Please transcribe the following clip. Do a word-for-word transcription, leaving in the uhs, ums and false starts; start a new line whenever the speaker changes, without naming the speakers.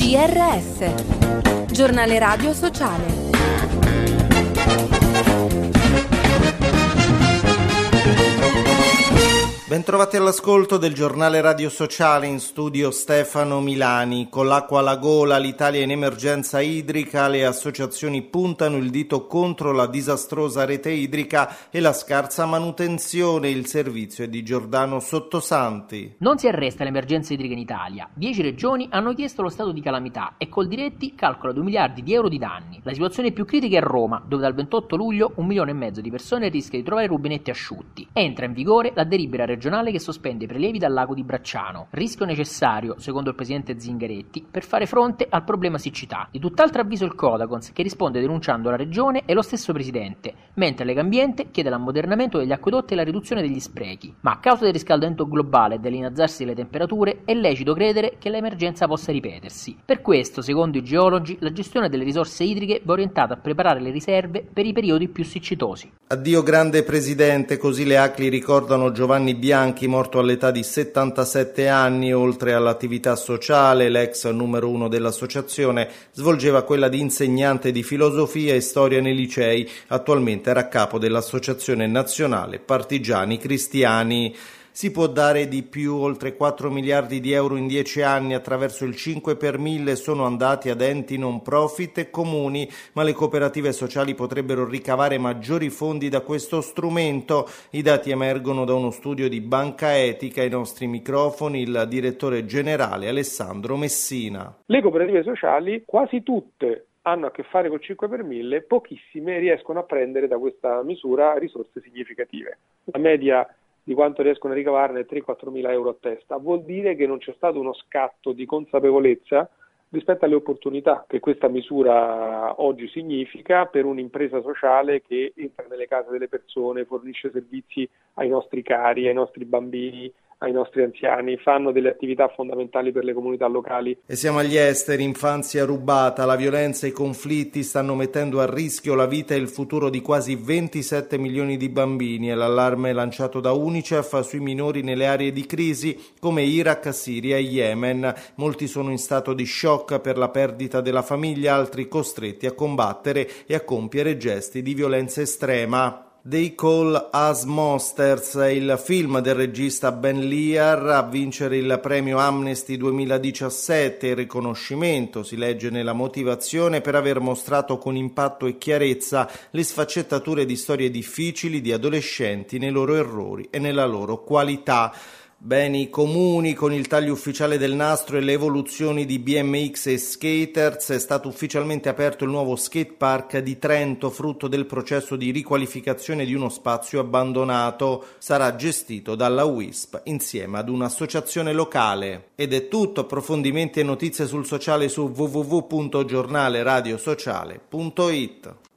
G R S, Giornale Radio Sociale.
Bentrovati all'ascolto del Giornale Radio Sociale, in studio Stefano Milani. Con l'acqua alla gola, l'Italia in emergenza idrica, le associazioni puntano il dito contro la disastrosa rete idrica e la scarsa manutenzione. Il servizio è di Giordano Sottosanti.
Non si arresta l'emergenza idrica in Italia. Dieci regioni hanno chiesto lo stato di calamità e Coldiretti calcola due miliardi di euro di danni. La situazione più critica è a Roma, dove dal ventotto luglio un milione e mezzo di persone rischia di trovare rubinetti asciutti. Entra in vigore la delibera regionale che sospende i prelievi dal lago di Bracciano, rischio necessario, secondo il presidente Zingaretti, per fare fronte al problema siccità. Di tutt'altro avviso il Codacons, che risponde denunciando la regione e lo stesso presidente, mentre Legambiente chiede l'ammodernamento degli acquedotti e la riduzione degli sprechi. Ma a causa del riscaldamento globale e dell'innalzarsi delle temperature è lecito credere che l'emergenza possa ripetersi. Per questo, secondo i geologi, la gestione delle risorse idriche va orientata a preparare le riserve per i periodi più siccitosi.
Addio grande presidente, così le A C L I ricordano Giovanni Bianchi, morto all'età di settantasette anni. Oltre all'attività sociale, l'ex numero uno dell'associazione svolgeva quella di insegnante di filosofia e storia nei licei. Attualmente era a capo dell'Associazione Nazionale Partigiani Cristiani. Si può dare di più, oltre quattro miliardi di euro in dieci anni attraverso il cinque per mille sono andati ad enti non profit e comuni, ma le cooperative sociali potrebbero ricavare maggiori fondi da questo strumento. I dati emergono da uno studio di Banca Etica. Ai nostri microfoni il direttore generale Alessandro Messina.
Le cooperative sociali quasi tutte hanno a che fare col cinque per mille, pochissime riescono a prendere da questa misura risorse significative. La media di quanto riescono a ricavarne tre quattro mila euro a testa. Vuol dire che non c'è stato uno scatto di consapevolezza rispetto alle opportunità che questa misura oggi significa per un'impresa sociale che entra nelle case delle persone, fornisce servizi ai nostri cari, ai nostri bambini, ai nostri anziani, fanno delle attività fondamentali per le comunità locali.
E siamo agli esteri, infanzia rubata, la violenza e i conflitti stanno mettendo a rischio la vita e il futuro di quasi ventisette milioni di bambini. È l'allarme lanciato da UNICEF sui minori nelle aree di crisi come Iraq, Siria e Yemen. Molti sono in stato di shock per la perdita della famiglia, altri costretti a combattere e a compiere gesti di violenza estrema. They Call Us Monsters è il film del regista Ben Lear a vincere il premio Amnesty duemiladiciassette. Il riconoscimento, si legge nella motivazione, per aver mostrato con impatto e chiarezza le sfaccettature di storie difficili di adolescenti nei loro errori e nella loro qualità. Beni comuni, con il taglio ufficiale del nastro e le evoluzioni di B M X e skaters, è stato ufficialmente aperto il nuovo skate park di Trento, frutto del processo di riqualificazione di uno spazio abbandonato. Sarà gestito dalla W I S P insieme ad un'associazione locale. Ed è tutto. Approfondimenti e notizie sul sociale su w w w punto giornale radio sociale punto i t.